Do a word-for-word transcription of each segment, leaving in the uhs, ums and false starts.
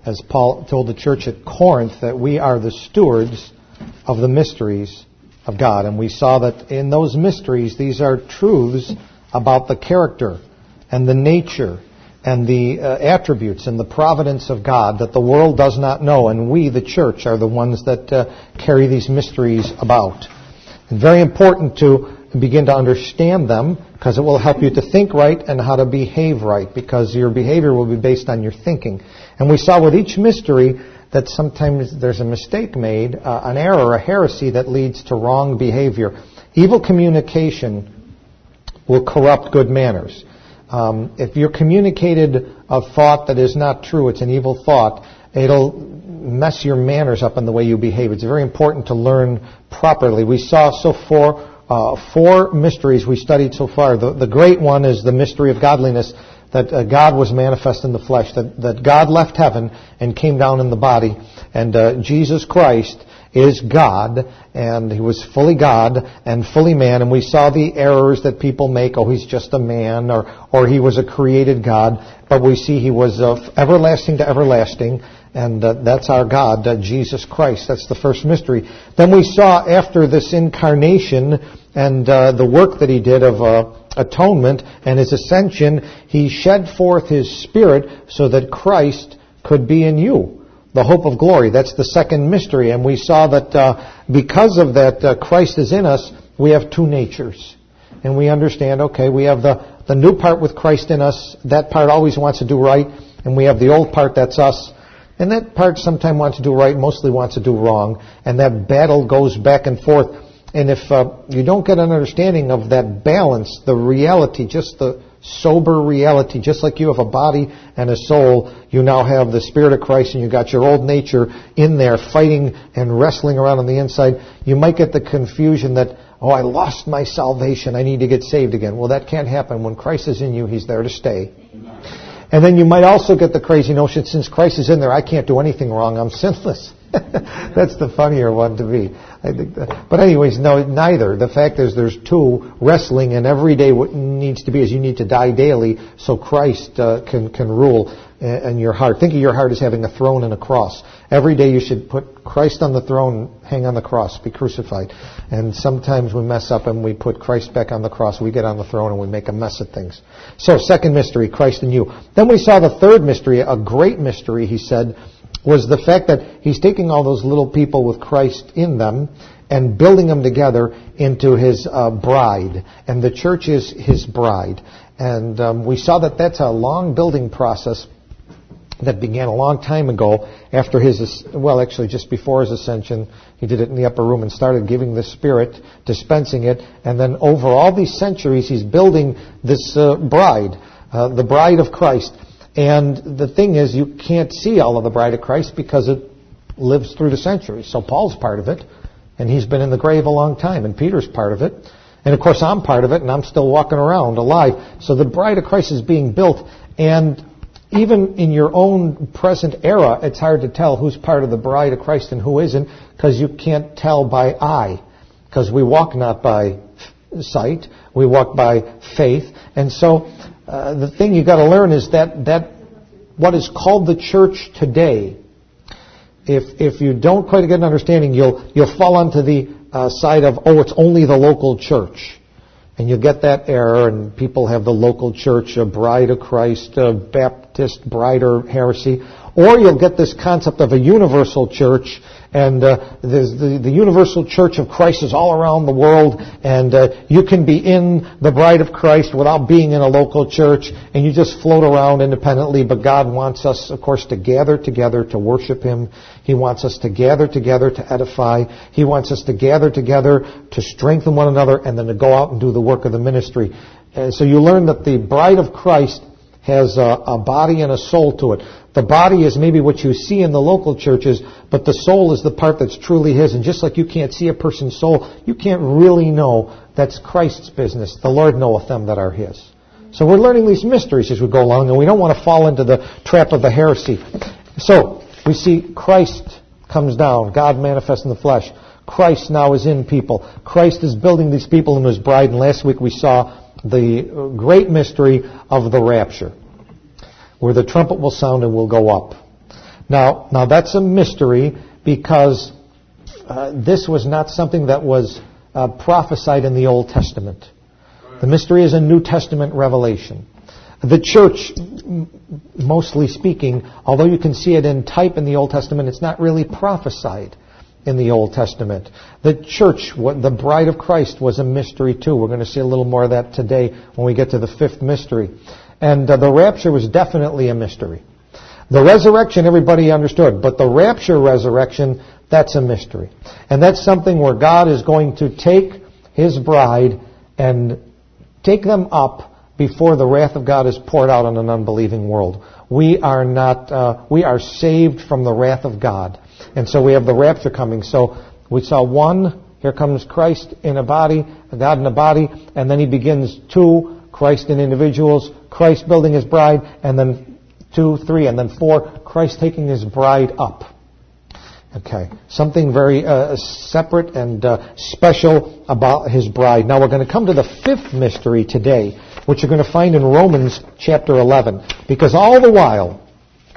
as Paul told the church at Corinth, that we are the stewards of the mysteries of God. And we saw that in those mysteries, these are truths about the character and the nature and the uh, attributes and the providence of God that the world does not know. And we, the church, are the ones that uh, carry these mysteries about. And very important to begin to understand them, because it will help you to think right and how to behave right, because your behavior will be based on your thinking. And we saw with each mystery that sometimes there's a mistake made, uh, an error, a heresy that leads to wrong behavior. Evil communication will corrupt good manners. Um, if you're communicated a thought that is not true, it's an evil thought, it'll mess your manners up in the way you behave. It's very important to learn properly. We saw so far uh, four mysteries we studied so far. The, the great one is the mystery of godliness, that uh, God was manifest in the flesh, that, that God left heaven and came down in the body, and uh, Jesus Christ is God, and He was fully God and fully man, and we saw the errors that people make, oh, He's just a man, or, or He was a created God, but we see He was uh, everlasting to everlasting, and uh, that's our God, uh, Jesus Christ. That's the first mystery. Then we saw after this incarnation and uh, the work that He did of uh, atonement and His ascension, He shed forth His Spirit so that Christ could be in you, the hope of glory. That's the second mystery. And we saw that uh, because of that, uh, Christ is in us, we have two natures. And we understand, okay, we have the, the new part with Christ in us. That part always wants to do right. And we have the old part, that's us. And that part sometimes wants to do right, mostly wants to do wrong. And that battle goes back and forth. And if uh, you don't get an understanding of that balance, the reality, just the sober reality, just like you have a body and a soul, you now have the Spirit of Christ and you got your old nature in there fighting and wrestling around on the inside, you might get the confusion that, oh, I lost my salvation, I need to get saved again. Well, that can't happen. When Christ is in you, He's there to stay. And then you might also get the crazy notion, since Christ is in there, I can't do anything wrong, I'm sinless. That's the funnier one to be. I think that. But anyways, no, neither. The fact is there's two wrestling, and every day what needs to be is you need to die daily so Christ uh, can, can rule in your heart. Think of your heart as having a throne and a cross. Every day you should put Christ on the throne, hang on the cross, be crucified. And sometimes we mess up and we put Christ back on the cross. We get on the throne and we make a mess of things. So, second mystery, Christ in you. Then we saw the third mystery, a great mystery, he said, was the fact that He's taking all those little people with Christ in them and building them together into His uh, bride. And the church is His bride. And um, we saw that that's a long building process that began a long time ago after His, well, actually just before His ascension. He did it in the upper room and started giving the Spirit, dispensing it. And then over all these centuries, He's building this uh, bride, uh, the bride of Christ. And the thing is, you can't see all of the bride of Christ because it lives through the centuries. So Paul's part of it, and he's been in the grave a long time, and Peter's part of it. And of course I'm part of it, and I'm still walking around alive. So the bride of Christ is being built, and even in your own present era, it's hard to tell who's part of the bride of Christ and who isn't, because you can't tell by eye, because we walk not by sight, we walk by faith. And so Uh, the thing you've got to learn is that, that what is called the church today, if if you don't quite get an understanding, you'll you'll fall onto the uh, side of, oh, it's only the local church. And you'll get that error, and people have the local church, a bride of Christ, a Baptist bride or heresy. Or you'll get this concept of a universal church, and uh, the, the universal church of Christ is all around the world, and uh, you can be in the bride of Christ without being in a local church, and you just float around independently. But God wants us, of course, to gather together to worship Him. He wants us to gather together to edify. He wants us to gather together to strengthen one another, and then to go out and do the work of the ministry. And so you learn that the bride of Christ has a, a body and a soul to it. The body is maybe what you see in the local churches, but the soul is the part that's truly His. And just like you can't see a person's soul, you can't really know that's Christ's business. The Lord knoweth them that are His. So we're learning these mysteries as we go along, and we don't want to fall into the trap of the heresy. So we see Christ comes down, God manifests in the flesh. Christ now is in people. Christ is building these people into His bride, and last week we saw the great mystery of the rapture, where the trumpet will sound and will go up. Now, now that's a mystery because uh, this was not something that was uh, prophesied in the Old Testament. The mystery is a New Testament revelation. The church, mostly speaking, although you can see it in type in the Old Testament, it's not really prophesied in the Old Testament. The church, what, the bride of Christ, was a mystery too. We're going to see a little more of that today when we get to the fifth mystery. And uh, the rapture was definitely a mystery. The resurrection, everybody understood, but the rapture resurrection, that's a mystery. And that's something where God is going to take His bride and take them up before the wrath of God is poured out on an unbelieving world. We are not, uh, we are saved from the wrath of God. And so we have the rapture coming. So we saw one, here comes Christ in a body, God in a body, and then He begins two, Christ in individuals, Christ building His bride, and then two, three, and then four, Christ taking His bride up. Okay, something very uh, separate and uh, special about His bride. Now we're going to come to the fifth mystery today, which you're going to find in Romans chapter eleven. Because all the while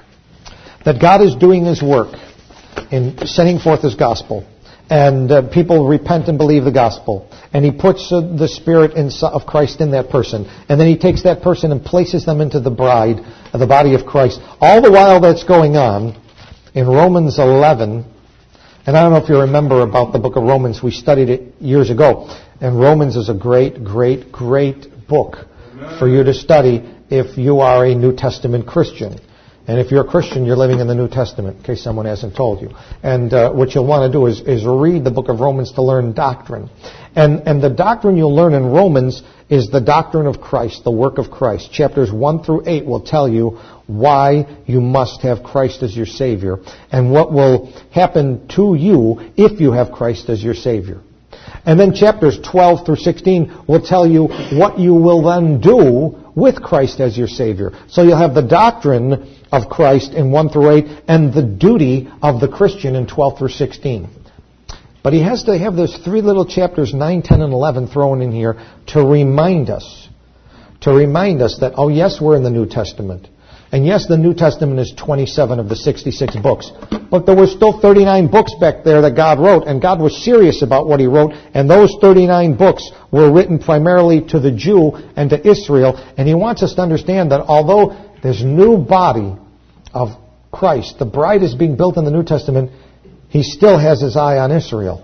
that God is doing His work in sending forth His gospel, and uh, people repent and believe the gospel, and He puts uh, the Spirit in, of Christ in that person, and then He takes that person and places them into the bride, uh, the body of Christ. All the while that's going on, in Romans eleven, and I don't know if you remember about the book of Romans, we studied it years ago, and Romans is a great, great, great book Amen. For you to study if you are a New Testament Christian. And if you're a Christian, you're living in the New Testament, in case someone hasn't told you. And uh, what you'll want to do is, is read the book of Romans to learn doctrine. And, and the doctrine you'll learn in Romans is the doctrine of Christ, the work of Christ. Chapters one through eight will tell you why you must have Christ as your Savior and what will happen to you if you have Christ as your Savior. And then chapters twelve through sixteen will tell you what you will then do with Christ as your Savior. So you'll have the doctrine of Christ in one through eight and the duty of the Christian in twelve through sixteen. But he has to have those three little chapters, nine, ten, and eleven, thrown in here to remind us, to remind us that, oh yes, we're in the New Testament. And yes, the New Testament is twenty-seven of the sixty-six books. But there were still thirty-nine books back there that God wrote, and God was serious about what He wrote, and those thirty-nine books were written primarily to the Jew and to Israel, and He wants us to understand that although this new body of Christ, the bride is being built in the New Testament, He still has His eye on Israel.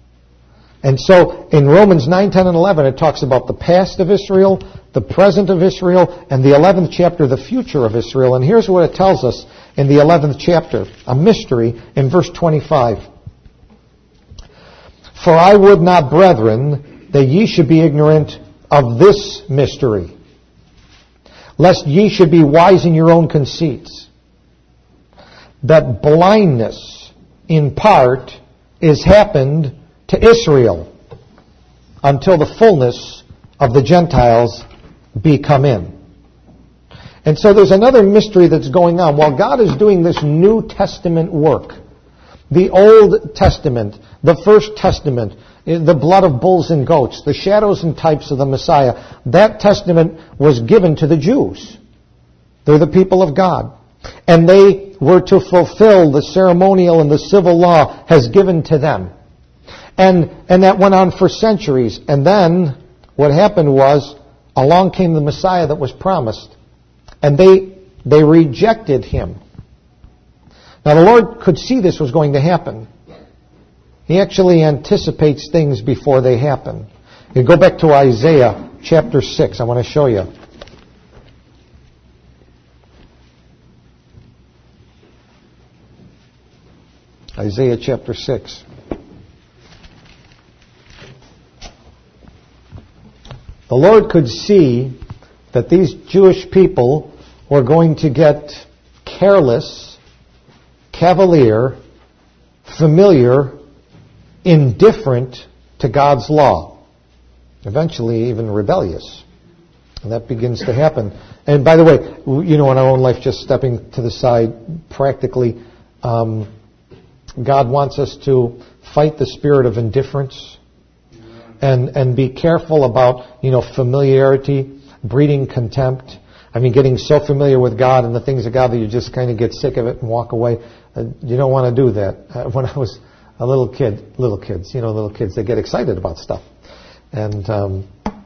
And so in Romans nine, ten, and eleven, it talks about the past of Israel, the present of Israel, and the eleventh chapter, the future of Israel. And here's what it tells us in the eleventh chapter, a mystery, in verse twenty-five. For I would not, brethren, that ye should be ignorant of this mystery, lest ye should be wise in your own conceits, that blindness in part is happened to Israel until the fullness of the Gentiles be come in. And so there's another mystery that's going on. While God is doing this New Testament work, the Old Testament, the First Testament, the blood of bulls and goats, the shadows and types of the Messiah, that testament was given to the Jews. They're the people of God. And they were to fulfill the ceremonial and the civil law has given to them. And and that went on for centuries. And then what happened was, along came the Messiah that was promised. And they they rejected Him. Now the Lord could see this was going to happen. He actually anticipates things before they happen. You go back to Isaiah chapter six. I want to show you. Isaiah chapter six. The Lord could see that these Jewish people were going to get careless, cavalier, familiar, indifferent to God's law. Eventually even rebellious. And that begins to happen. And by the way, you know, in our own life, just stepping to the side practically, um, God wants us to fight the spirit of indifference and and be careful about, you know, familiarity, breeding contempt. I mean, getting so familiar with God and the things of God that you just kind of get sick of it and walk away. Uh, you don't want to do that. Uh, when I was a little kid, little kids, you know, little kids, they get excited about stuff. And um,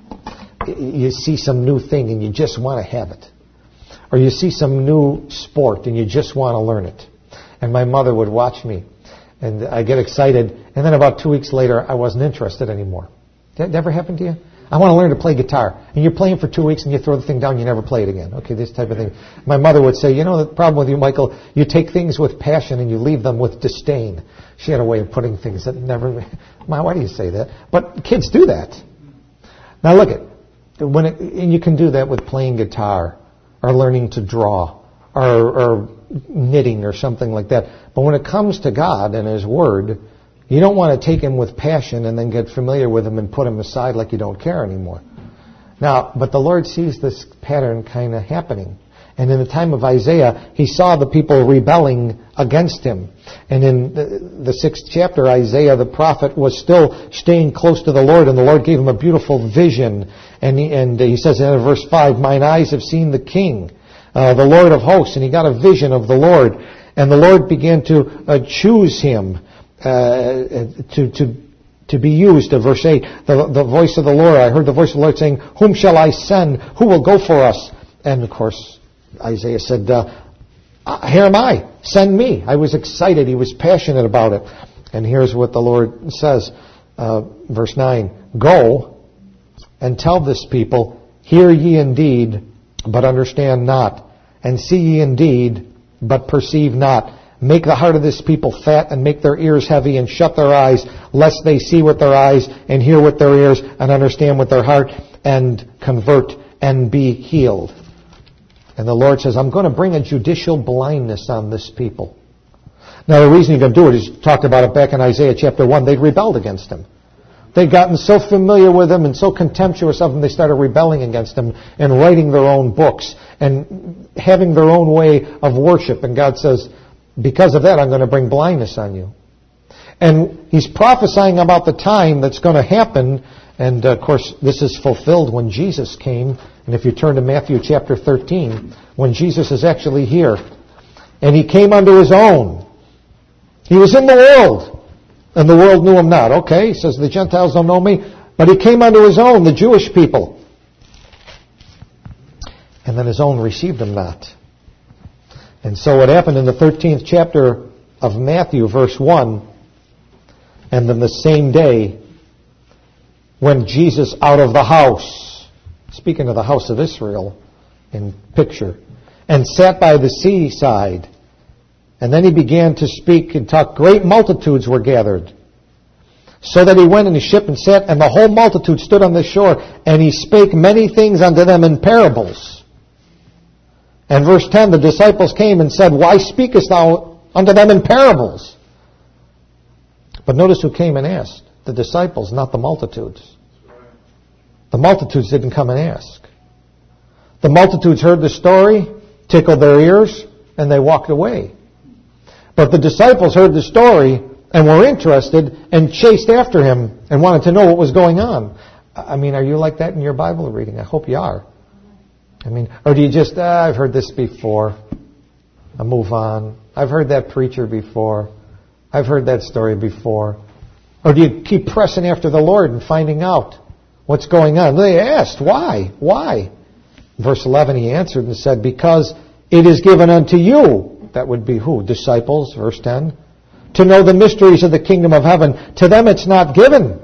you see some new thing and you just want to have it. Or you see some new sport and you just want to learn it. And my mother would watch me. And I get excited. And then about two weeks later, I wasn't interested anymore. Did that ever happen to you? I want to learn to play guitar. And you're playing for two weeks and you throw the thing down, you never play it again. Okay, this type of thing. My mother would say, you know, the problem with you, Michael, you take things with passion and you leave them with disdain. She had a way of putting things that never... Ma, why do you say that? But kids do that. Now look at, when it, and you can do that with playing guitar or learning to draw or, or knitting or something like that. But when it comes to God and His Word, you don't want to take Him with passion and then get familiar with Him and put Him aside like you don't care anymore. Now, but the Lord sees this pattern kind of happening. And in the time of Isaiah, He saw the people rebelling against Him. And in the, the sixth chapter, Isaiah the prophet was still staying close to the Lord, and the Lord gave him a beautiful vision. And he, and he says in verse five, "Mine eyes have seen the King, uh, the Lord of hosts." And he got a vision of the Lord. And the Lord began to uh, choose him uh, to to to be used. Uh, verse eight, the, the voice of the Lord, I heard the voice of the Lord saying, "Whom shall I send? Who will go for us?" And of course, Isaiah said, uh, "Here am I, send me." I was excited. He was passionate about it. And here's what the Lord says, uh, verse nine, "Go and tell this people, hear ye indeed, but understand not, and see ye indeed, but perceive not. Make the heart of this people fat, and make their ears heavy, and shut their eyes, lest they see with their eyes, and hear with their ears, and understand with their heart, and convert, and be healed." And the Lord says, I'm going to bring a judicial blindness on this people. Now the reason He's going to do it is talked about it back in Isaiah chapter one. They'd rebelled against Him. They'd gotten so familiar with Him and so contemptuous of Him, they started rebelling against Him and writing their own books and having their own way of worship. And God says, because of that, I'm going to bring blindness on you. And He's prophesying about the time that's going to happen. And, uh, of course, this is fulfilled when Jesus came. And if you turn to Matthew chapter thirteen, when Jesus is actually here. And He came unto His own. He was in the world, and the world knew Him not. Okay, He says, the Gentiles don't know Me. But He came unto His own, the Jewish people. And then His own received Him not. And so what happened in the thirteenth chapter of Matthew, verse one, and then the same day, when Jesus out of the house, speaking of the house of Israel in picture, and sat by the seaside, and then He began to speak and talk. Great multitudes were gathered, so that He went in His ship and sat, and the whole multitude stood on the shore, and He spake many things unto them in parables. And verse ten, the disciples came and said, Why speakest thou unto them in parables? But notice who came and asked. The disciples, not the multitudes. The multitudes didn't come and ask. The multitudes heard the story, tickled their ears, and they walked away. But the disciples heard the story and were interested and chased after Him and wanted to know what was going on. I mean, are you like that in your Bible reading? I hope you are. I mean, or do you just, ah, I've heard this before. I move on. I've heard that preacher before. I've heard that story before. Or do you keep pressing after the Lord and finding out what's going on? They asked, why? Why? Verse eleven, He answered and said, Because it is given unto you, that would be who? Disciples, verse ten, to know the mysteries of the kingdom of heaven. To them it's not given.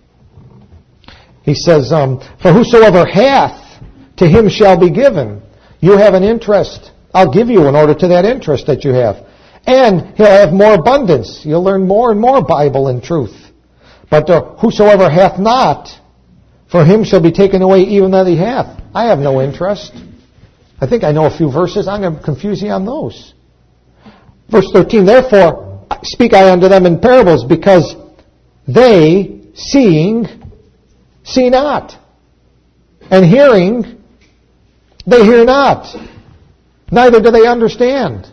He says, um, For whosoever hath, to him shall be given. You have an interest. I'll give you in order to that interest that you have. And he'll have more abundance. You'll learn more and more Bible and truth. But uh, whosoever hath not, for him shall be taken away even that he hath. I have no interest. I think I know a few verses. I'm going to confuse you on those. Verse thirteen, Therefore speak I unto them in parables, because they, seeing, see not. And hearing, they hear not. Neither do they understand.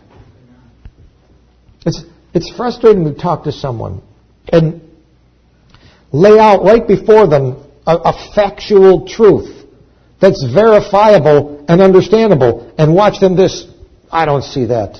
It's, it's frustrating to talk to someone and lay out right before them a, a factual truth that's verifiable and understandable. And watch them this, I don't see that.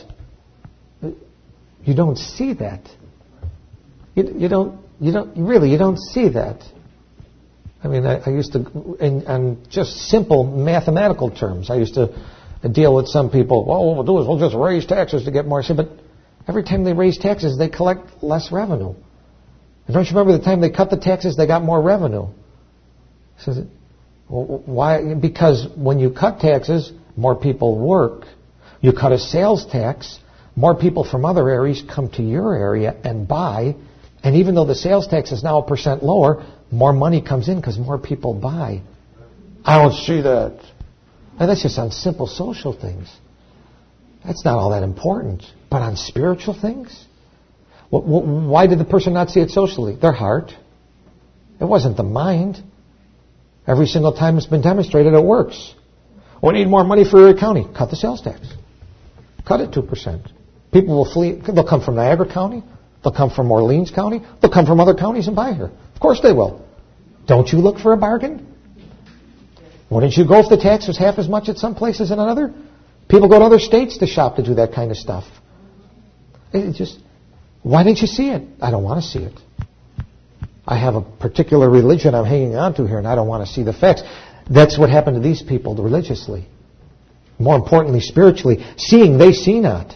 You don't see that. You, you don't, you don't, really, you don't see that. I mean, I, I used to, in, in just simple mathematical terms, I used to deal with some people, well, what we'll do is we'll just raise taxes to get more. I said, but every time they raise taxes, they collect less revenue. And don't you remember the time they cut the taxes, they got more revenue? I said, well, why? Because when you cut taxes, more people work. You cut a sales tax, more people from other areas come to your area and buy. And even though the sales tax is now a percent lower, more money comes in because more people buy. I don't see that. And that's just on simple social things. That's not all that important. But on spiritual things? Why did the person not see it socially? Their heart. It wasn't the mind. Every single time it's been demonstrated, it works. We need more money for your county. Cut the sales tax. Cut it two percent. People will flee. They'll come from Niagara County. They'll come from Orleans County. They'll come from other counties and buy here. Of course they will. Don't you look for a bargain? Wouldn't you go if the tax was half as much at some places than another? People go to other states to shop to do that kind of stuff. It just, why didn't you see it? I don't want to see it. I have a particular religion I'm hanging on to here, and I don't want to see the facts. That's what happened to these people religiously. More importantly, spiritually. Seeing, they see not.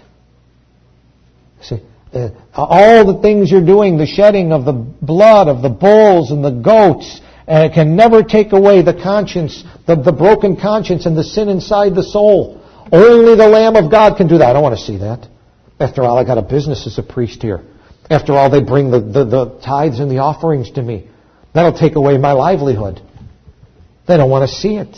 See, uh, all the things you're doing, the shedding of the blood of the bulls and the goats, and it can never take away the conscience, the, the broken conscience and the sin inside the soul. Only the Lamb of God can do that. I don't want to see that. After all, I got a business as a priest here. After all, they bring the, the, the tithes and the offerings to me. That'll take away my livelihood. They don't want to see it.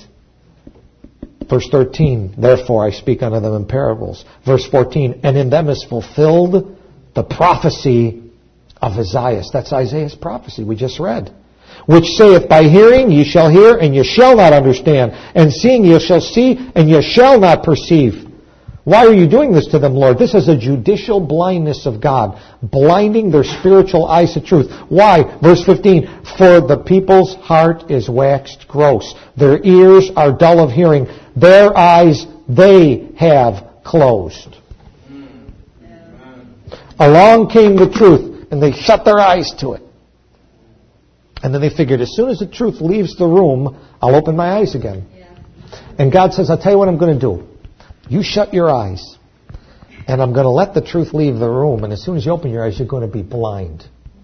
Verse thirteen, therefore I speak unto them in parables. Verse fourteen, and in them is fulfilled the prophecy of Isaiah. That's Isaiah's prophecy we just read. Which saith, by hearing ye shall hear, and ye shall not understand. And seeing ye shall see, and ye shall not perceive. Why are you doing this to them, Lord? This is a judicial blindness of God, blinding their spiritual eyes to truth. Why? Verse fifteen, for the people's heart is waxed gross. Their ears are dull of hearing. Their eyes they have closed. Along came the truth, and they shut their eyes to it. And then they figured, as soon as the truth leaves the room, I'll open my eyes again. Yeah. And God says, I'll tell you what I'm going to do. You shut your eyes, and I'm going to let the truth leave the room. And as soon as you open your eyes, you're going to be blind.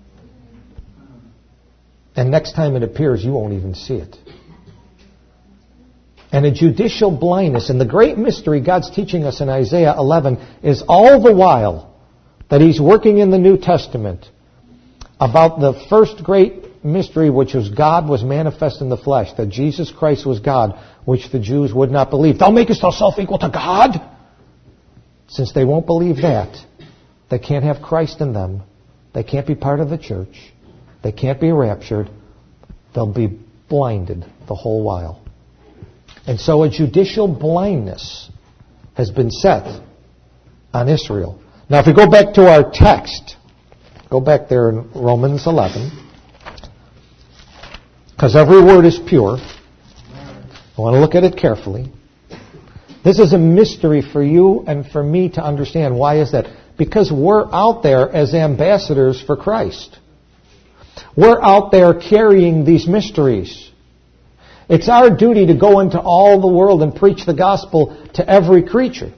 And next time it appears, you won't even see it. And a judicial blindness. And the great mystery God's teaching us in Isaiah eleven is all the while that He's working in the New Testament about the first great mystery, which was God was manifest in the flesh, that Jesus Christ was God, which the Jews would not believe. Thou makest thyself equal to God? Since they won't believe that, they can't have Christ in them. They can't be part of the church. They can't be raptured. They'll be blinded the whole while. And so a judicial blindness has been set on Israel. Now if we go back to our text, go back there in Romans eleven, because every word is pure. I want to look at it carefully. This is a mystery for you and for me to understand. Why is that? Because we're out there as ambassadors for Christ. We're out there carrying these mysteries. It's our duty to go into all the world and preach the gospel to every creature.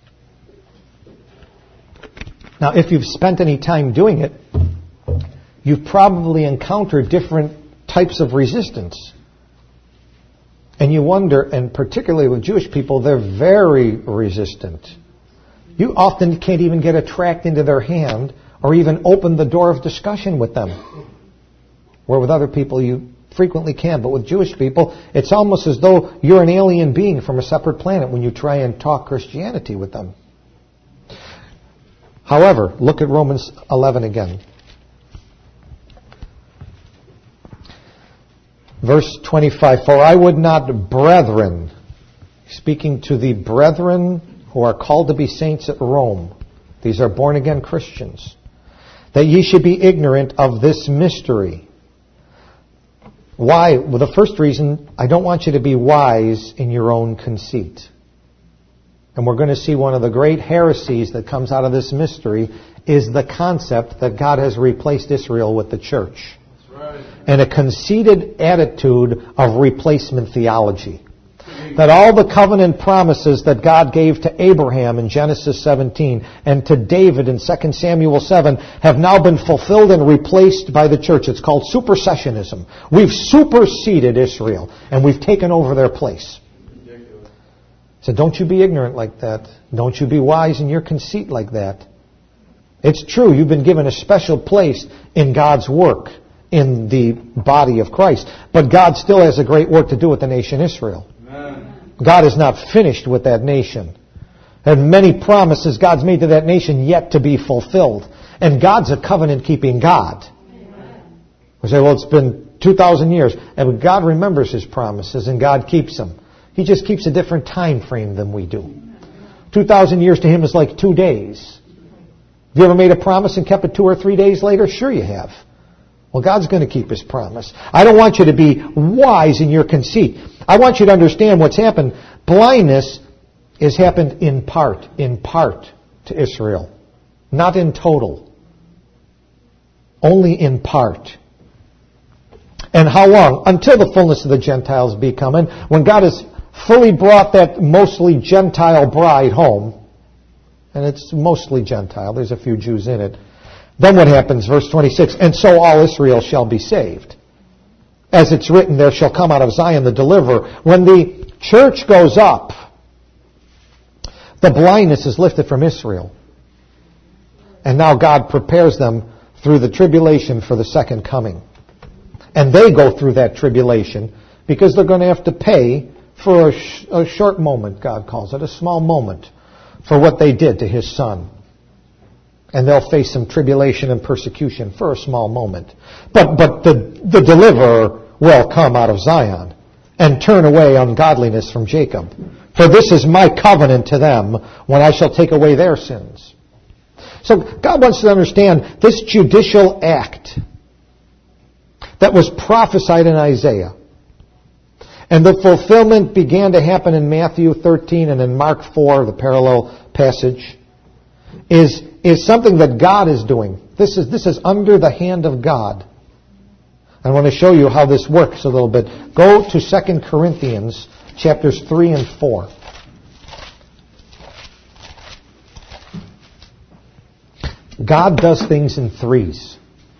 Now, if you've spent any time doing it, you've probably encountered different types of resistance. And you wonder, and particularly with Jewish people, they're very resistant. You often can't even get a tract into their hand or even open the door of discussion with them. Where with other people you frequently can, but with Jewish people, it's almost as though you're an alien being from a separate planet when you try and talk Christianity with them. However, look at Romans eleven again. Verse twenty-five, for I would not, brethren, speaking to the brethren who are called to be saints at Rome, these are born-again Christians, that ye should be ignorant of this mystery, Why? Well, the first reason, I don't want you to be wise in your own conceit. And we're going to see one of the great heresies that comes out of this mystery is the concept that God has replaced Israel with the church. That's right. And a conceited attitude of replacement theology. That all the covenant promises that God gave to Abraham in Genesis seventeen and to David in Second Samuel seven have now been fulfilled and replaced by the church. It's called supersessionism. We've superseded Israel and we've taken over their place. So don't you be ignorant like that. Don't you be wise in your conceit like that. It's true, you've been given a special place in God's work in the body of Christ. But God still has a great work to do with the nation Israel. God is not finished with that nation. And many promises God's made to that nation yet to be fulfilled. And God's a covenant-keeping God. We say, well, it's been two thousand years. And God remembers His promises and God keeps them. He just keeps a different time frame than we do. two thousand years to Him is like two days. Have you ever made a promise and kept it two or three days later? Sure you have. Well, God's going to keep His promise. I don't want you to be wise in your conceit. I want you to understand what's happened. Blindness has happened in part, in part to Israel. Not in total. Only in part. And how long? Until the fullness of the Gentiles be coming. When God has fully brought that mostly Gentile bride home, and it's mostly Gentile, there's a few Jews in it. Then what happens? Verse twenty-six, and so all Israel shall be saved. As it's written, there shall come out of Zion the deliverer. When the church goes up, the blindness is lifted from Israel. And now God prepares them through the tribulation for the second coming. And they go through that tribulation because they're going to have to pay for a, sh- a short moment, God calls it, a small moment, for what they did to His Son. And they'll face some tribulation and persecution for a small moment. But but the, the deliverer will come out of Zion and turn away ungodliness from Jacob. For this is my covenant to them when I shall take away their sins. So God wants to understand this judicial act that was prophesied in Isaiah. And the fulfillment began to happen in Matthew thirteen and in Mark four, the parallel passage, is is something that God is doing. This is this is under the hand of God. I want to show you how this works a little bit. Go to Second Corinthians chapters three and four. God does things in threes.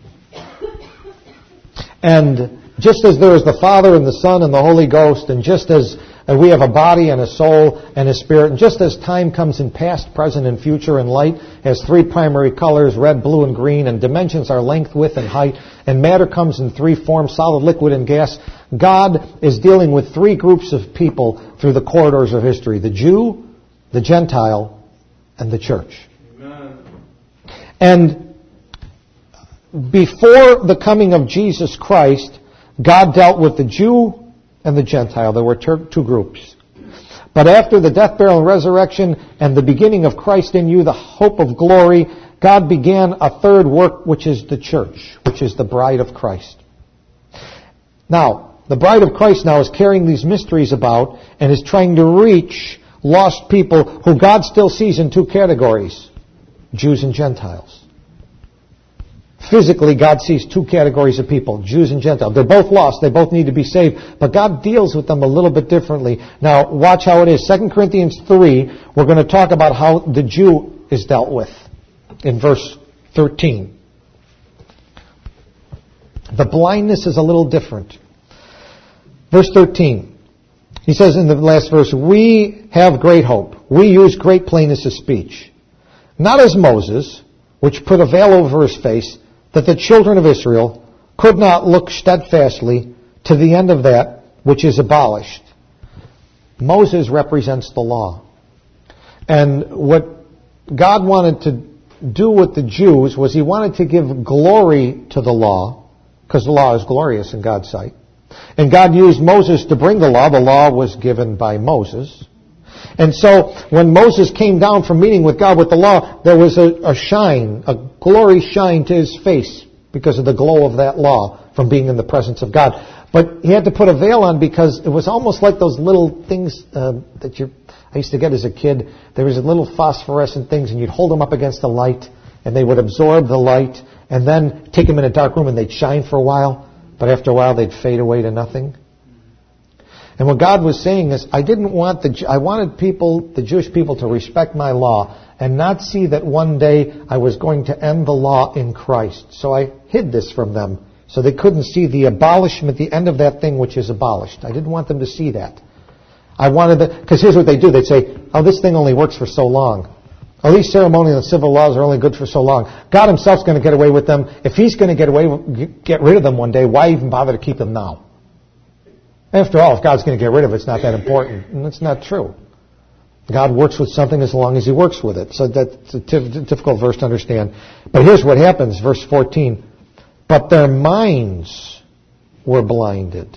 And just as there is the Father and the Son and the Holy Ghost, and just as we have a body and a soul and a spirit, and just as time comes in past, present, and future, and light has three primary colors, red, blue, and green, and dimensions are length, width, and height, and matter comes in three forms, solid, liquid, and gas, God is dealing with three groups of people through the corridors of history: the Jew, the Gentile, and the church. Amen. And before the coming of Jesus Christ, God dealt with the Jew and the Gentile. There were two groups. But after the death, burial, and resurrection and the beginning of Christ in you, the hope of glory, God began a third work, which is the church, which is the bride of Christ. Now, the bride of Christ now is carrying these mysteries about and is trying to reach lost people who God still sees in two categories: Jews and Gentiles. Physically, God sees two categories of people, Jews and Gentiles. They're both lost. They both need to be saved. But God deals with them a little bit differently. Now, watch how it is. Second Corinthians three, we're going to talk about how the Jew is dealt with in verse thirteen. The blindness is a little different. Verse thirteen. He says in the last verse, we have great hope. We use great plainness of speech. Not as Moses, which put a veil over his face, that the children of Israel could not look steadfastly to the end of that which is abolished. Moses represents the law. And what God wanted to do with the Jews was He wanted to give glory to the law, because the law is glorious in God's sight. And God used Moses to bring the law. The law was given by Moses. And so when Moses came down from meeting with God with the law, there was a, a shine, a glory shine to his face because of the glow of that law from being in the presence of God. But he had to put a veil on because it was almost like those little things uh, that you I used to get as a kid. There was little phosphorescent things, and you'd hold them up against the light, and they would absorb the light, and then take them in a dark room, and they'd shine for a while, but after a while they'd fade away to nothing. And what God was saying is, I didn't want the, I wanted people, the Jewish people, to respect my law and not see that one day I was going to end the law in Christ. So I hid this from them, so they couldn't see the abolishment, the end of that thing which is abolished. I didn't want them to see that. I wanted the, because here's what they do. They'd say, oh, this thing only works for so long. Oh, these ceremonial and civil laws are only good for so long. God himself's going to get away with them. If he's going to get away, get rid of them one day, why even bother to keep them now? After all, if God's going to get rid of it, it's not that important. And that's not true. God works with something as long as he works with it. So that's a t- difficult verse to understand. But here's what happens, verse fourteen. But their minds were blinded.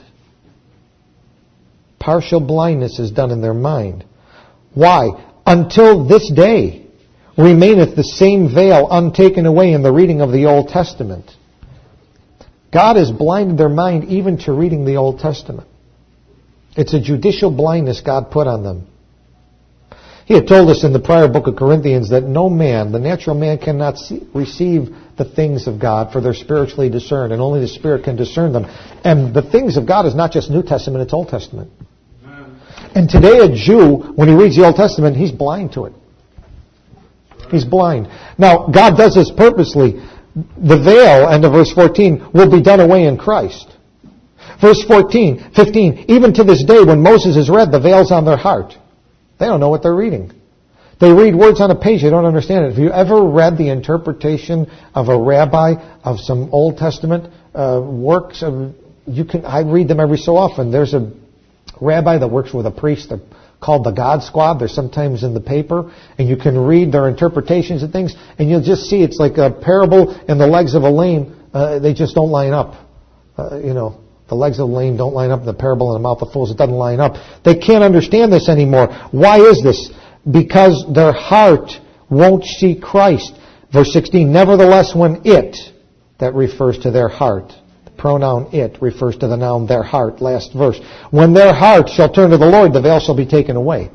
Partial blindness is done in their mind. Why? Until this day remaineth the same veil untaken away in the reading of the Old Testament. God has blinded their mind even to reading the Old Testament. It's a judicial blindness God put on them. He had told us in the prior book of Corinthians that no man, the natural man, cannot see, receive the things of God, for they're spiritually discerned, and only the Spirit can discern them. And the things of God is not just New Testament, it's Old Testament. And today a Jew, when he reads the Old Testament, he's blind to it. He's blind. Now, God does this purposely. The veil, end of verse fourteen, will be done away in Christ. Verse fourteen, fifteen, even to this day when Moses is read, the veil's on their heart. They don't know what they're reading. They read words on a page, they don't understand it. Have you ever read the interpretation of a rabbi of some Old Testament uh, works? Of, you can. I read them every so often. There's a rabbi that works with a priest. They're called the God Squad. They're sometimes in the paper, and you can read their interpretations of things, and you'll just see it's like a parable in the legs of a lame. Uh, they just don't line up. Uh, you know, the legs of the lame don't line up in the parable in the mouth of fools. It doesn't line up. They can't understand this anymore. Why is this? Because their heart won't see Christ. Verse sixteen, nevertheless when it, that refers to their heart, the pronoun it refers to the noun their heart, last verse. When their heart shall turn to the Lord, the veil shall be taken away.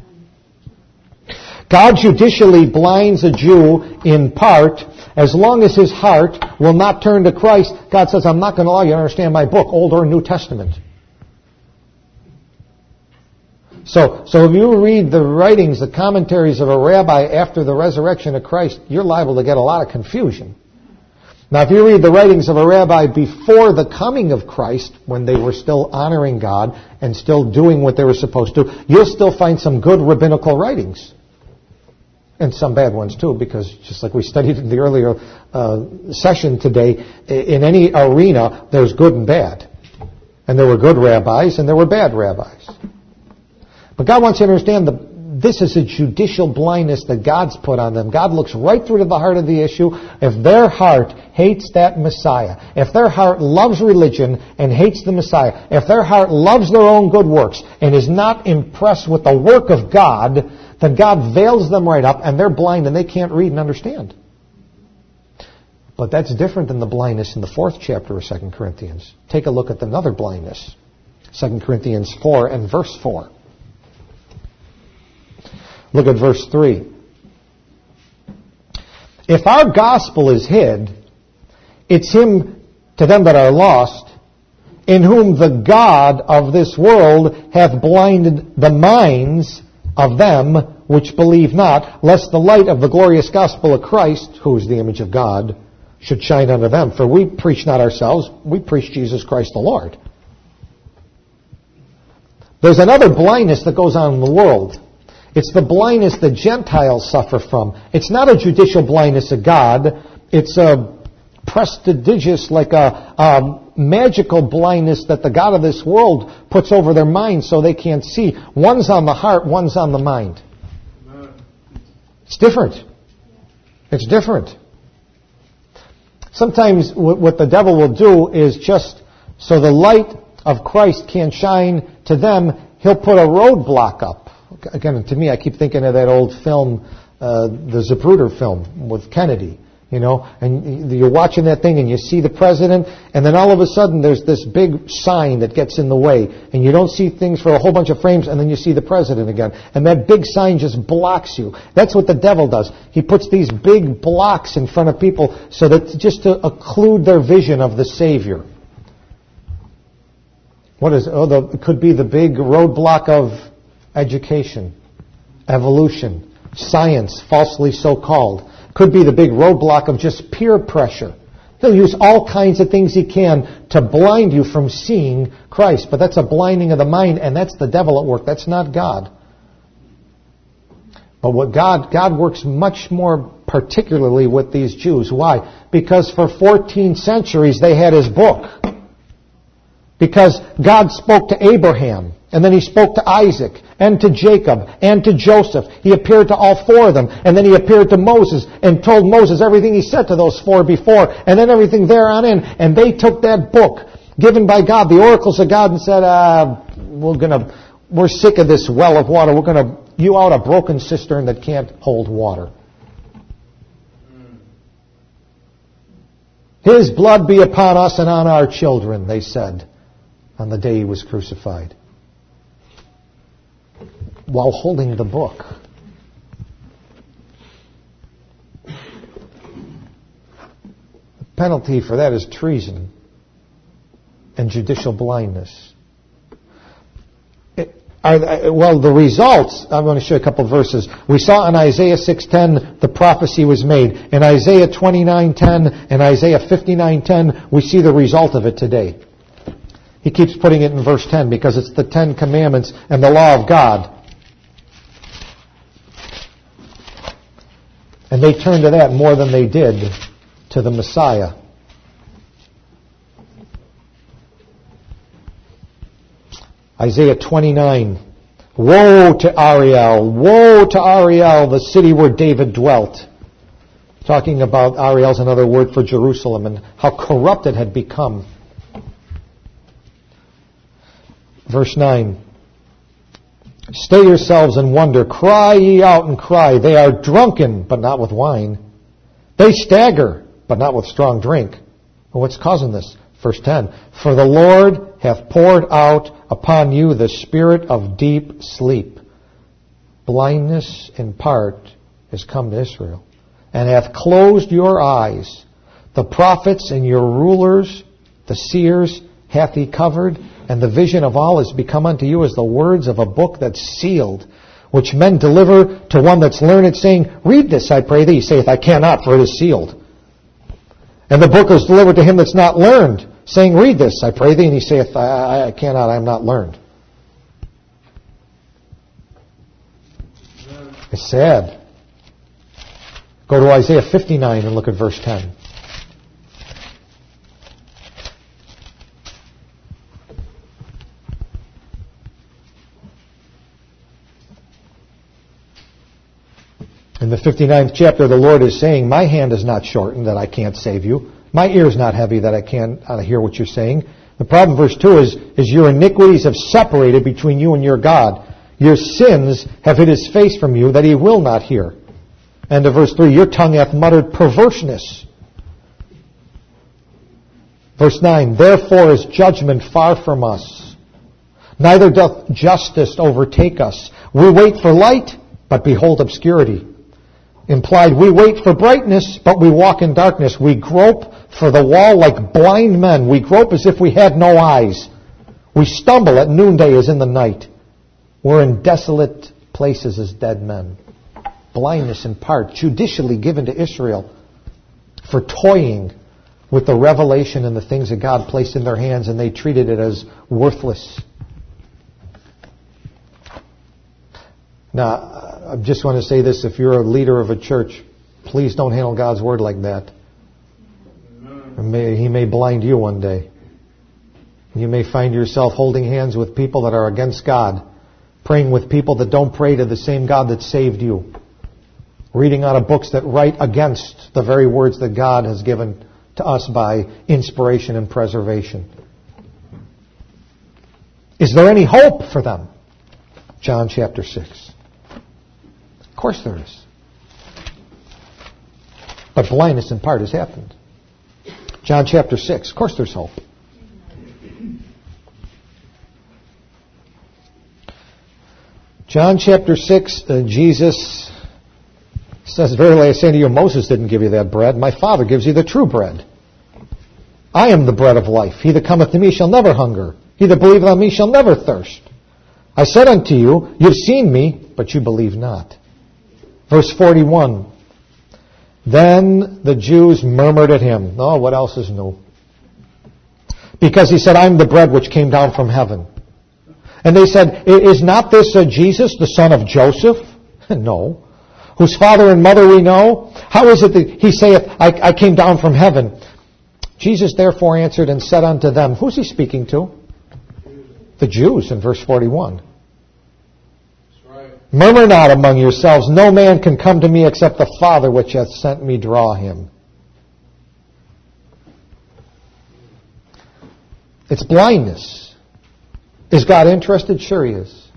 God judicially blinds a Jew in part. As long as his heart will not turn to Christ, God says, I'm not going to allow you to understand my book, Old or New Testament. So, so if you read the writings, the commentaries of a rabbi after the resurrection of Christ, you're liable to get a lot of confusion. Now, if you read the writings of a rabbi before the coming of Christ, when they were still honoring God and still doing what they were supposed to, you'll still find some good rabbinical writings. And some bad ones too, because just like we studied in the earlier uh, session today, in any arena, there's good and bad. And there were good rabbis and there were bad rabbis. But God wants you to understand that this is a judicial blindness that God's put on them. God looks right through to the heart of the issue. If their heart hates that Messiah, if their heart loves religion and hates the Messiah, if their heart loves their own good works and is not impressed with the work of God, then God veils them right up and they're blind and they can't read and understand. But that's different than the blindness in the fourth chapter of Second Corinthians. Take a look at another blindness. Second Corinthians four and verse four. Look at verse three. If our gospel is hid, it's him to them that are lost, in whom the God of this world hath blinded the minds of them which believe not, lest the light of the glorious gospel of Christ, who is the image of God, should shine unto them. For we preach not ourselves, we preach Jesus Christ the Lord. There's another blindness that goes on in the world. It's the blindness that Gentiles suffer from. It's not a judicial blindness of God. It's a prestigious, like a, a magical blindness that the God of this world puts over their minds so they can't see. One's on the heart, one's on the mind. It's different. It's different. Sometimes what the devil will do is just so the light of Christ can't shine to them, he'll put a roadblock up. Again, to me, I keep thinking of that old film, uh, the Zapruder film with Kennedy. You know, and you're watching that thing and you see the president, and then all of a sudden there's this big sign that gets in the way, and you don't see things for a whole bunch of frames, and then you see the president again. And that big sign just blocks you. That's what the devil does. He puts these big blocks in front of people so that just to occlude their vision of the Savior. What is, oh, the, it could be the big roadblock of education, evolution, science, falsely so called. Could be the big roadblock of just peer pressure. He'll use all kinds of things he can to blind you from seeing Christ. But that's a blinding of the mind, and that's the devil at work. That's not God. But what God, God works much more particularly with these Jews. Why? Because for fourteen centuries they had His book. Because God spoke to Abraham, and then He spoke to Isaac, and to Jacob, and to Joseph. He appeared to all four of them, and then He appeared to Moses, and told Moses everything He said to those four before, and then everything there on in. And they took that book, given by God, the oracles of God, and said, uh, we're gonna, we're sick of this well of water. We're gonna you out a broken cistern that can't hold water. His blood be upon us and on our children, they said, on the day He was crucified, while holding the book. The penalty for that is treason and judicial blindness. It, are, well, the results, I'm going to show you a couple of verses. We saw in Isaiah six ten the prophecy was made. In Isaiah twenty-nine ten and Isaiah fifty-nine ten, we see the result of it today. He keeps putting it in verse ten because it's the Ten Commandments and the law of God. And they turned to that more than they did to the Messiah. Isaiah twenty-nine. Woe to Ariel! Woe to Ariel, the city where David dwelt. Talking about Ariel's another word for Jerusalem and how corrupt it had become. Verse nine. Stay yourselves and wonder. Cry ye out and cry. They are drunken, but not with wine. They stagger, but not with strong drink. Well, what's causing this? Verse ten. For the Lord hath poured out upon you the spirit of deep sleep. Blindness in part is come to Israel, and hath closed your eyes. The prophets and your rulers, the seers, hath He covered, and the vision of all is become unto you as the words of a book that's sealed, which men deliver to one that's learned, saying, Read this, I pray thee. He saith, I cannot, for it is sealed. And the book is delivered to him that's not learned, saying, Read this, I pray thee. And he saith, I, I cannot, I am not learned. It's sad. Go to Isaiah fifty-nine and look at verse ten. In the fifty-ninth chapter, the Lord is saying, My hand is not shortened that I can't save you. My ear is not heavy that I can't uh, hear what you're saying. The problem, verse two, is, is your iniquities have separated between you and your God. Your sins have hid His face from you that He will not hear. And to verse three, your tongue hath muttered perverseness. Verse nine, therefore is judgment far from us. Neither doth justice overtake us. We wait for light, but behold obscurity. Implied, we wait for brightness, but we walk in darkness. We grope for the wall like blind men. We grope as if we had no eyes. We stumble at noonday as in the night. We're in desolate places as dead men. Blindness in part, judicially given to Israel for toying with the revelation and the things that God placed in their hands, and they treated it as worthless. Now, I just want to say this. If you're a leader of a church, please don't handle God's Word like that. May, he may blind you one day. You may find yourself holding hands with people that are against God, praying with people that don't pray to the same God that saved you, reading out of books that write against the very words that God has given to us by inspiration and preservation. Is there any hope for them? John chapter six. Of course there is. But blindness in part has happened. John chapter six. Of course there's hope. John chapter six, uh, Jesus says, "Verily I say to you, Moses didn't give you that bread. My Father gives you the true bread. I am the bread of life. He that cometh to me shall never hunger. He that believeth on me shall never thirst. I said unto you, you've seen me, but you believe not." Verse forty-one. Then the Jews murmured at him. Oh, what else is new? Because he said, "I'm the bread which came down from heaven." And they said, "Is not this uh, Jesus, the son of Joseph?" No. "Whose father and mother we know? How is it that he saith, I, I came down from heaven?" Jesus therefore answered and said unto them, who's he speaking to? The Jews in verse forty-one. "Murmur not among yourselves. No man can come to me except the Father which hath sent me draw him." It's blindness. Is God interested? Sure He is.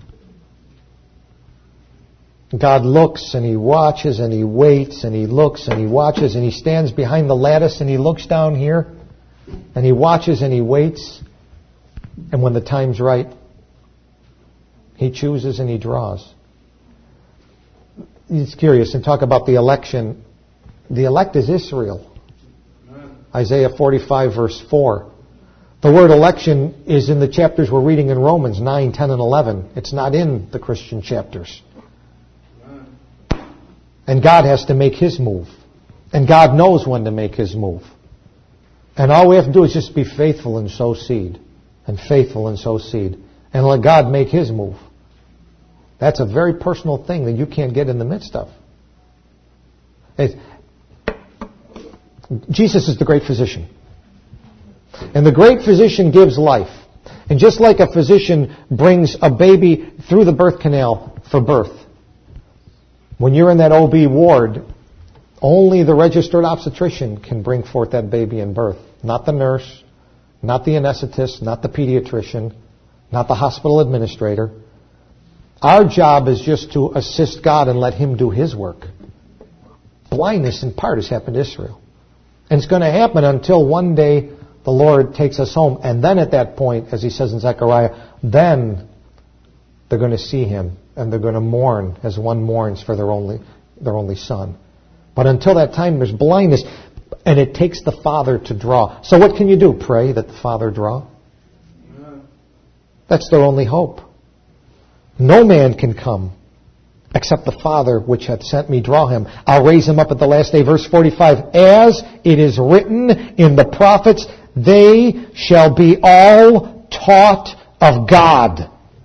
God looks and He watches and He waits and He looks and He watches and He stands behind the lattice and He looks down here and He watches and He waits. And when the time's right, He chooses and He draws. It's curious, and talk about the election. The elect is Israel. Isaiah forty-five verse four. The word election is in the chapters we're reading in Romans nine, ten, and eleven. It's not in the Christian chapters. And God has to make His move. And God knows when to make His move. And all we have to do is just be faithful and sow seed. And faithful and sow seed. And let God make His move. That's a very personal thing that you can't get in the midst of. It's, Jesus is the great physician. And the great physician gives life. And just like a physician brings a baby through the birth canal for birth, when you're in that O B ward, only the registered obstetrician can bring forth that baby in birth. Not the nurse, not the anesthetist, not the pediatrician, not the hospital administrator. Our job is just to assist God and let Him do His work. Blindness in part has happened to Israel. And it's going to happen until one day the Lord takes us home. And then at that point, as He says in Zechariah, then they're going to see Him and they're going to mourn as one mourns for their only, their only son. But until that time, there's blindness. And it takes the Father to draw. So what can you do? Pray that the Father draw? That's their only hope. No man can come except the Father which hath sent me draw him. I'll raise him up at the last day. Verse forty-five. As it is written in the prophets, they shall be all taught of God.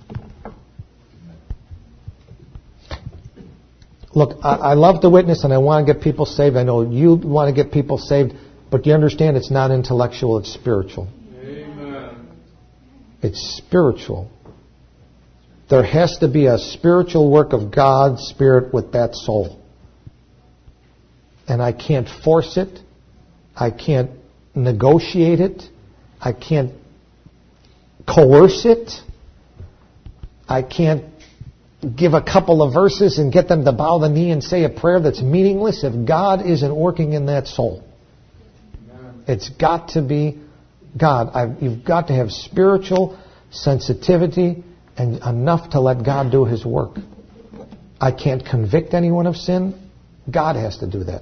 Look, I, I love to witness and I want to get people saved. I know you want to get people saved, but do you understand it's not intellectual, it's spiritual. Amen. It's spiritual. There has to be a spiritual work of God's Spirit with that soul. And I can't force it. I can't negotiate it. I can't coerce it. I can't give a couple of verses and get them to bow the knee and say a prayer that's meaningless if God isn't working in that soul. Amen. It's got to be God. I've, you've got to have spiritual sensitivity and enough to let God do His work. I can't convict anyone of sin. God has to do that.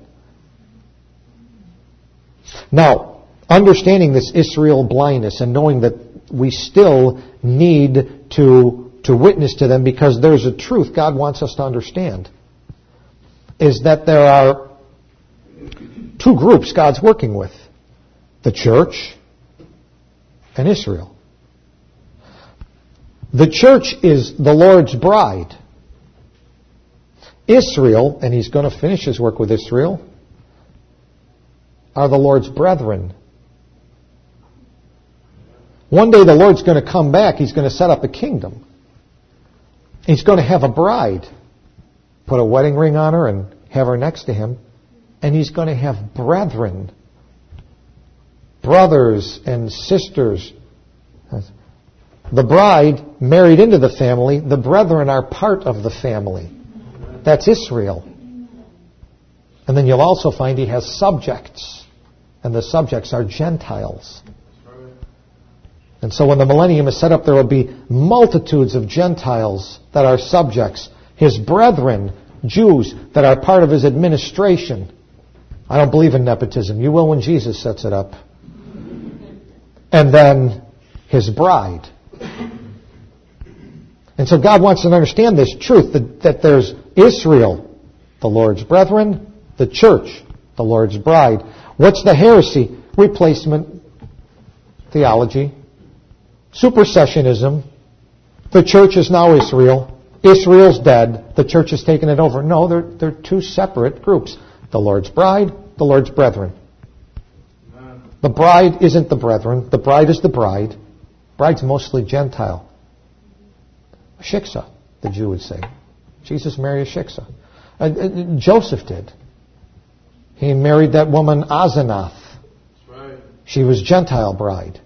Now, understanding this Israel blindness and knowing that we still need to, to witness to them because there's a truth God wants us to understand, is that there are two groups God's working with. The church and Israel. The church is the Lord's bride. Israel, and He's going to finish His work with Israel, are the Lord's brethren. One day the Lord's going to come back. He's going to set up a kingdom. He's going to have a bride. Put a wedding ring on her and have her next to Him. And He's going to have brethren. Brothers and sisters. The bride married into the family. The brethren are part of the family. That's Israel. And then you'll also find he has subjects. And the subjects are Gentiles. And so when the millennium is set up, there will be multitudes of Gentiles that are subjects. His brethren, Jews, that are part of his administration. I don't believe in nepotism. You will when Jesus sets it up. And then his bride. And so God wants to understand this truth, that, that there's Israel, the Lord's brethren, the church, the Lord's bride. What's the heresy? Replacement theology. Supersessionism. The church is now Israel. Israel's dead. The church has taken it over. No, they're, they're two separate groups. The Lord's bride, the Lord's brethren. The bride isn't the brethren. The bride is the bride. Bride's mostly Gentile. Shiksa, the Jew would say. Jesus married a Shiksa. Uh, uh, Joseph did. He married that woman Asenath. Right. She was Gentile bride.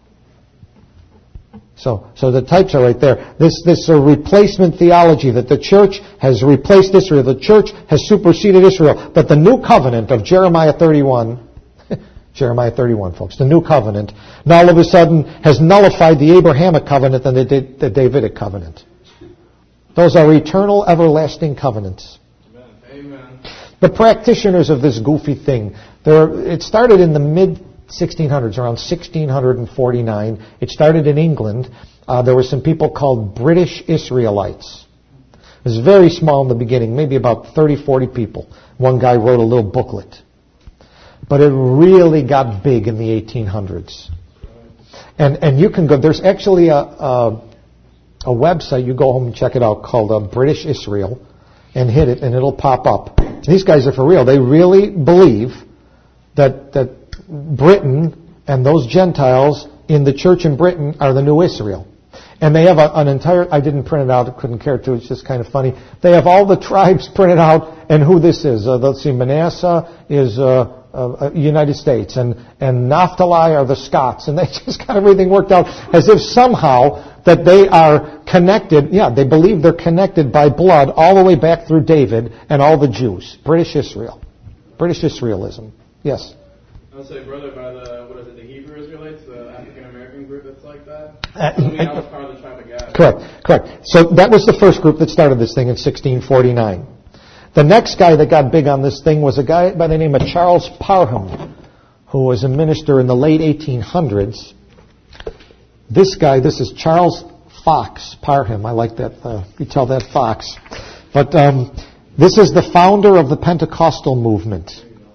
So, so the types are right there. This, this uh, replacement theology that the church has replaced Israel. The church has superseded Israel. But the new covenant of Jeremiah thirty-one, Jeremiah thirty-one, folks, the new covenant, now all of a sudden has nullified the Abrahamic covenant and the, the Davidic covenant. Those are eternal, everlasting covenants. Amen. The practitioners of this goofy thing, it started in the mid sixteen hundreds, around sixteen forty-nine. It started in England. Uh, there were some people called British Israelites. It was very small in the beginning, maybe about thirty, forty people. One guy wrote a little booklet. But it really got big in the eighteen hundreds. And and you can go, there's actually a, a, a website, you go home and check it out, called uh, British Israel, and hit it, and it'll pop up. These guys are for real. They really believe that that Britain and those Gentiles in the church in Britain are the new Israel. And they have a, an entire, I didn't print it out, I couldn't care to, it's just kind of funny. They have all the tribes printed out and who this is. Uh, let's see, Manasseh is uh, uh, United States, and, and Naphtali are the Scots, and they just got everything worked out as if somehow that they are connected, yeah, they believe they're connected by blood all the way back through David and all the Jews. British Israel. British Israelism. Yes? I'll say, brother, by the, what is it, the Hebrew Israelites, the African-American group that's like that? Uh, I mean, that was part of the tribe of Gad. Correct, correct. So that was the first group that started this thing in sixteen forty-nine. The next guy that got big on this thing was a guy by the name of Charles Parham, who was a minister in the late eighteen hundreds. This guy, this is Charles Fox Parham. I like that. Uh, you tell that Fox. But um, this is the founder of the Pentecostal movement.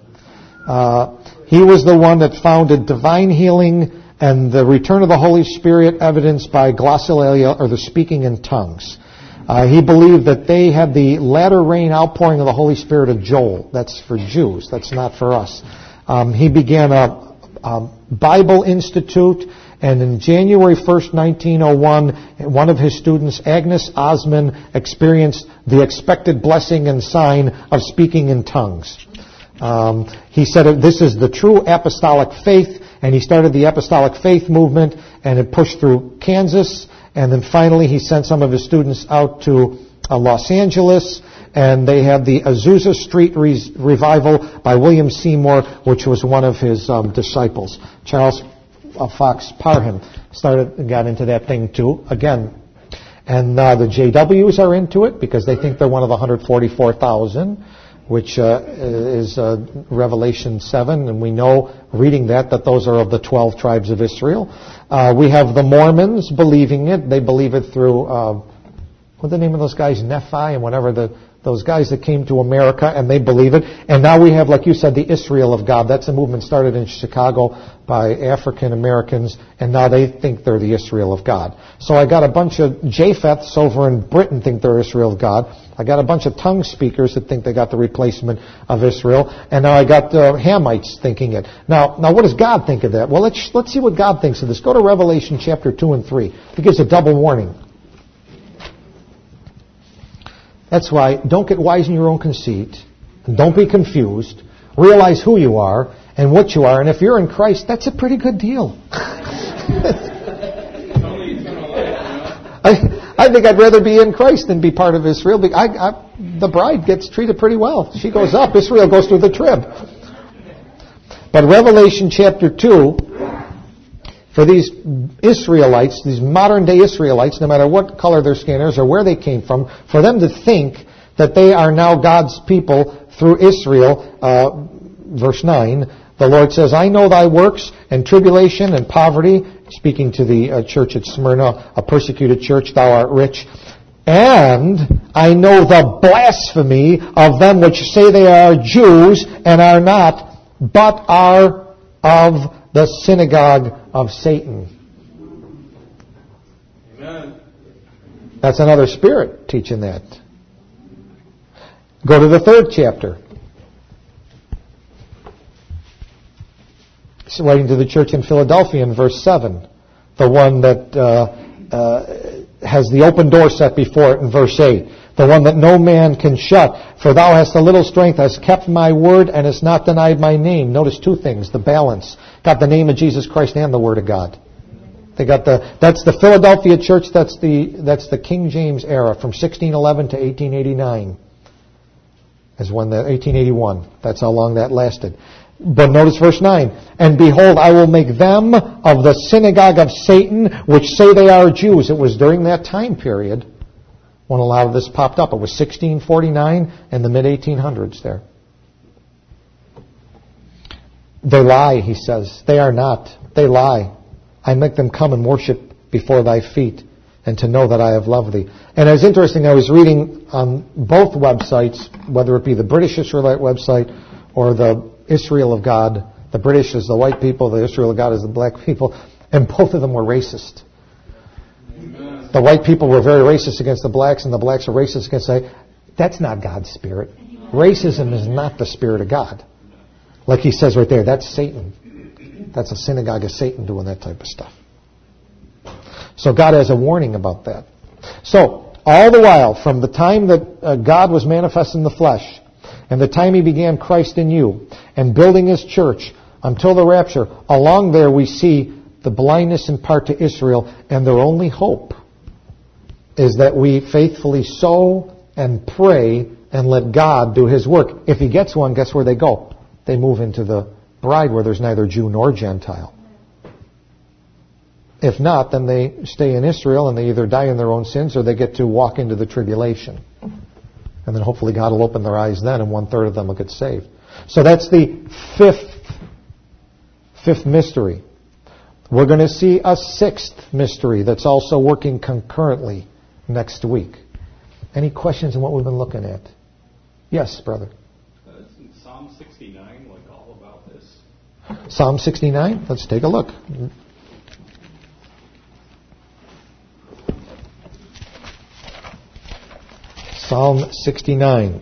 Uh, he was the one that founded divine healing and the return of the Holy Spirit evidenced by glossolalia, or the speaking in tongues. Uh, he believed that they had the latter rain outpouring of the Holy Spirit of Joel. That's for Jews. That's not for us. Um, he began a, a Bible Institute, and in January first, nineteen oh one, one of his students, Agnes Osman, experienced the expected blessing and sign of speaking in tongues. Um, he said this is the true apostolic faith, and he started the apostolic faith movement, and it pushed through Kansas, and then finally he sent some of his students out to uh, Los Angeles, and they had the Azusa Street Re- Revival by William Seymour, which was one of his um, disciples. Charles uh, Fox Parham started got into that thing too, again. And uh, the J Ws are into it because they think they're one of the one hundred forty-four thousand. Which uh, is uh, Revelation seven, and we know, reading that, that those are of the twelve tribes of Israel. Uh, we have the Mormons believing it. They believe it through, uh, what's the name of those guys, Nephi and whatever, the, those guys that came to America, and they believe it. And now we have, like you said, the Israel of God. That's a movement started in Chicago by African Americans, and now they think they're the Israel of God. So I got a bunch of Japheths over in Britain think they're Israel of God. I got a bunch of tongue speakers that think they got the replacement of Israel, and now I got uh, Hamites thinking it. Now, now, what does God think of that? Well, let's let's see what God thinks of this. Go to Revelation chapter two and three. He gives a double warning. That's why don't get wise in your own conceit, and don't be confused. Realize who you are and what you are, and if you're in Christ, that's a pretty good deal. I, I I think I'd rather be in Christ than be part of Israel. I, I, the bride gets treated pretty well. She goes up. Israel goes through the trib. But Revelation chapter two, for these Israelites, these modern-day Israelites, no matter what color their skin is or where they came from, for them to think that they are now God's people through Israel, uh, verse nine, the Lord says, I know thy works and tribulation and poverty, speaking to the uh, church at Smyrna, a persecuted church, thou art rich. And I know the blasphemy of them which say they are Jews and are not, but are of the synagogue of Satan. Amen. That's another spirit teaching that. Go to the third chapter. It's writing to the church in Philadelphia in verse seven. The one that uh, uh, has the open door set before it in verse eight. The one that no man can shut. For thou hast a little strength, hast kept my word, and hast not denied my name. Notice two things. The balance. Got the name of Jesus Christ and the Word of God. They got the. That's the Philadelphia church. That's the that's the King James era from sixteen eleven to eighteen eighty-nine. Is when the eighteen eighty-one. That's how long that lasted. But notice verse nine. And behold, I will make them of the synagogue of Satan, which say they are Jews. It was during that time period when a lot of this popped up. It was sixteen forty-nine and the mid eighteen hundreds there. They lie, he says. They are not. They lie. I make them come and worship before thy feet, and to know that I have loved thee. And it's interesting, I was reading on both websites, whether it be the British Israelite website or the Israel of God. The British is the white people, the Israel of God is the black people, and both of them were racist. Amen. The white people were very racist against the blacks, and the blacks were racist against the... That's not God's spirit. Racism is not the spirit of God. Like he says right there, that's Satan. That's a synagogue of Satan doing that type of stuff. So God has a warning about that. So, all the while, from the time that uh, God was manifest in the flesh, and the time he began Christ in you, and building his church, until the rapture, along there we see the blindness in part to Israel, and their only hope is that we faithfully sow and pray and let God do his work. If he gets one, guess where they go? They move into the bride where there's neither Jew nor Gentile. If not, then they stay in Israel and they either die in their own sins or they get to walk into the tribulation. And then hopefully God will open their eyes then and one third of them will get saved. So that's the fifth, fifth mystery. We're going to see a sixth mystery that's also working concurrently next week. Any questions on what we've been looking at? Yes, brother. Uh, isn't Psalm sixty-nine like all about this? Psalm sixty-nine? Let's take a look. Psalm sixty-nine.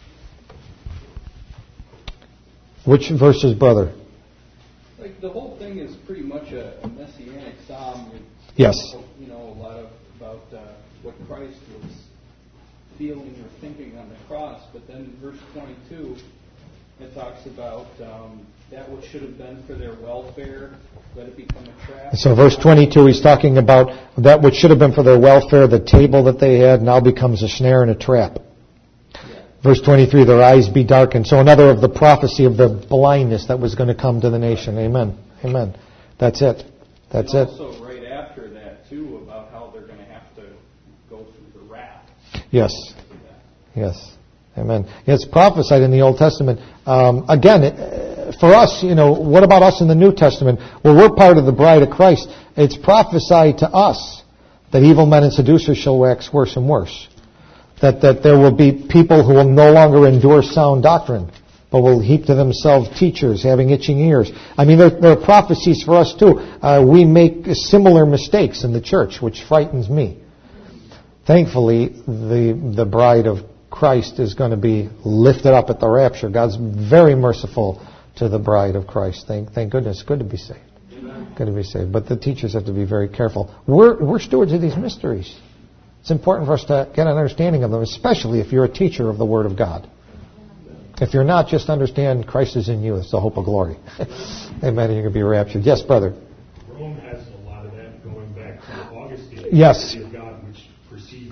Which verses, brother? Like the whole thing is pretty much a messianic psalm. With, yes. You know, a lot of about uh, what Christ was feeling or thinking on the cross. But then verse twenty-two, it talks about um, that which should have been for their welfare, let it become a trap. So verse twenty-two, he's talking about that which should have been for their welfare, the table that they had, now becomes a snare and a trap. Yeah. Verse twenty-three, their eyes be darkened. So another of the prophecy of the blindness that was going to come to the nation. Amen. Amen. That's it. That's and it. Also right after that, too, about how they're going to have to go through the wrath. Yes. Yes. Amen. It's prophesied in the Old Testament. Um, again, it, for us, you know, what about us in the New Testament? Well, we're part of the bride of Christ. It's prophesied to us that evil men and seducers shall wax worse and worse. That that there will be people who will no longer endure sound doctrine, but will heap to themselves teachers having itching ears. I mean, there, there are prophecies for us too. Uh, we make similar mistakes in the church, which frightens me. Thankfully, the the bride of Christ is going to be lifted up at the rapture. God's very merciful to the bride of Christ. Thank, thank goodness. It's good to be saved. Amen. Good to be saved. But the teachers have to be very careful. We're, we're stewards of these mysteries. It's important for us to get an understanding of them, especially if you're a teacher of the Word of God. If you're not, just understand Christ is in you. It's the hope of glory. Amen. And you're going to be raptured. Yes, brother. Rome has a lot of that going back to Augustine. Yes. The God which precedes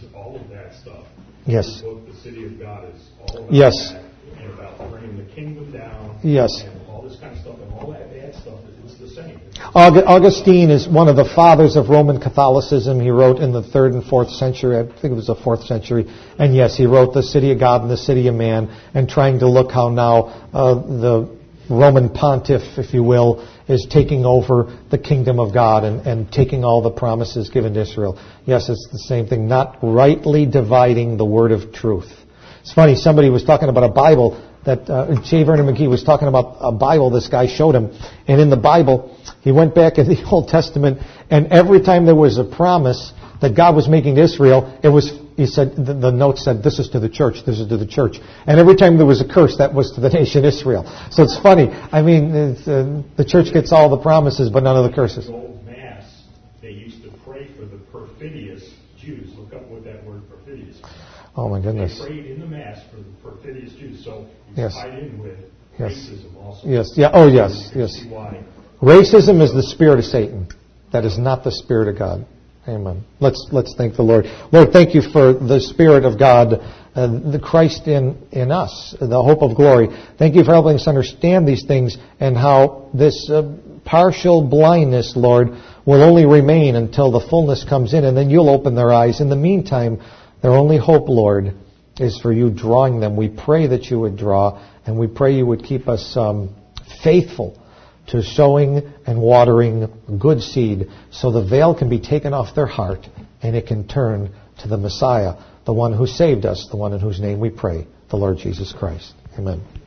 Yes. book, The City of God, is all about Yes. that, and about bringing the kingdom down. Yes. And all this kind of stuff, and all that bad stuff, it's the same. Aug- Augustine is one of the fathers of Roman Catholicism. He wrote in the third and fourth century, I think it was the fourth century, and yes, he wrote The City of God and the City of Man, and trying to look how now uh, the Roman pontiff, if you will, is taking over the kingdom of God and, and taking all the promises given to Israel. Yes, it's the same thing, not rightly dividing the word of truth. It's funny, somebody was talking about a Bible that uh, J. Vernon McGee was talking about a Bible this guy showed him. And in the Bible, he went back in the Old Testament, and every time there was a promise that God was making to Israel, it was, he said, the, the note said, this is to the church, this is to the church. And every time there was a curse, that was to the nation Israel. So it's funny. I mean, it's, uh, the church gets all the promises, but none of the curses. In the old Mass, they used to pray for the perfidious Jews. Look up what that word perfidious means. Oh my goodness. They prayed in the Mass for the perfidious Jews. So it's Yes. tied in with Yes. racism also. Yes. Yeah. Oh yes. You can Yes. see why. Racism is the spirit of Satan. That is not the spirit of God. Amen. Let's let's thank the Lord. Lord, thank you for the Spirit of God, uh, the Christ in, in us, the hope of glory. Thank you for helping us understand these things and how this uh, partial blindness, Lord, will only remain until the fullness comes in, and then you'll open their eyes. In the meantime, their only hope, Lord, is for you drawing them. We pray that you would draw, and we pray you would keep us um, faithful to sowing and watering good seed so the veil can be taken off their heart and it can turn to the Messiah, the one who saved us, the one in whose name we pray, the Lord Jesus Christ. Amen.